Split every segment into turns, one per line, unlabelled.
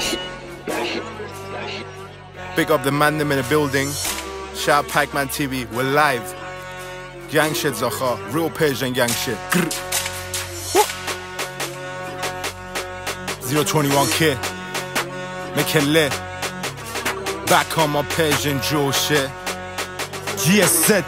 Big up the man them in the building. Shout Pac-Man TV, we're live. Gang shit Zacha, real Persian gang shit. 021 kid, make it lit. Back on my Persian Jew shit. GS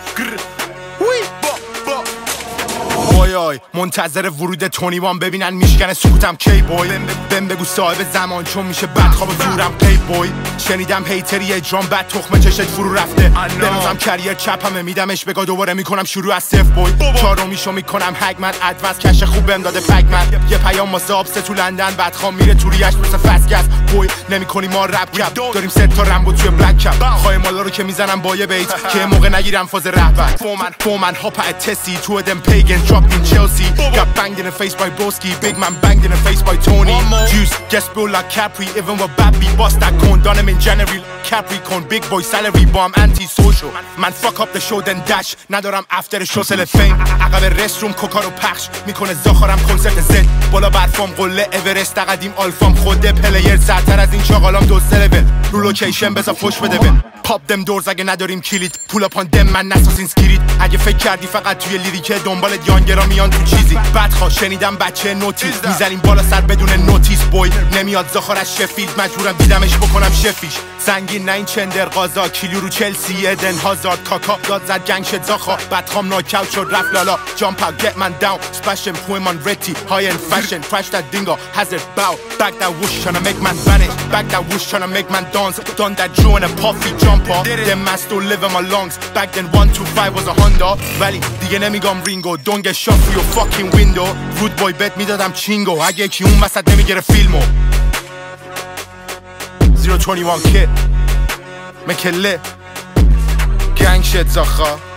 بای منتظر ورود 21 ببینن میشکنه سکوتم کی بای بهم بگو صاحب زمان چون میشه بدخواب زورم قیب بای شنیدم هیتری اجرام بد تخمه چشت فرو رفته بنازم کریر چپمه میدمش بگا دوباره میکنم شروع از صفر بای چهارمیشو میکنم هگمن ادوانس کش خوب بهم داده پکمن یه پیام واسه آبسه تو لندن بدخوام میره تو ریش مثل فسگز بای نمیکنی ما رپ کپ داریم سه تا رمبو توی بلک کپ خواهی مالا رو که میزنم با یه بیت که موقع نگیرم فاز رهبر فومن hop at Tessie two of them pagans dropped in Chelsea got banged in the face by Broski big man banged in the face by Tony juice just built like Capri even with Babby bust that corn done him in January Capricorn big boy salary bomb anti-social man fuck up the show then dash ندارم after the show sell fame عقب رستروم کوکا رو پخش میکنه زاخارم کنسرت زد بالا برفام قله اورست قدیم آلفام خود پلیر سرتر از این چاقالام دو سلول رو لوکیشن بذار فوش بده بن پاپ دم دورز اگه نداریم کلید پول اپان دم من نساسین سکریت اگه فکر کردی فقط توی لیریکه دنبال یانگرا میان تو چیزی بدخوا شنیدم بچه نوتیس میزنیم بالا سر بدون نوتیس بوی نمیاد زاخار از شفیلد مجبورم دیدمش بکنم شفیش سنگین نه این چندر قازا کیلو رو چلسی ادن هازارد کاکا داد زد گنگ شد زاخا بدخوام ناکاوت شد رفت لالا جامپ اوت get man down splash and put him on ready high end fashion crash that dingo hazard bow back that whoosh tryna make man vanish back that whoosh tryna make man dance done that Joe and a puffy jumper them man still live in my lungs back then 125 was a Honda ولی دیگه نمیگم رینگو don't get shot through your fucking window rude boy bet میدادم چینگو اگه یکی اون وسط نمیگیره فیلمو 021 kid make it lit gang shit Zacha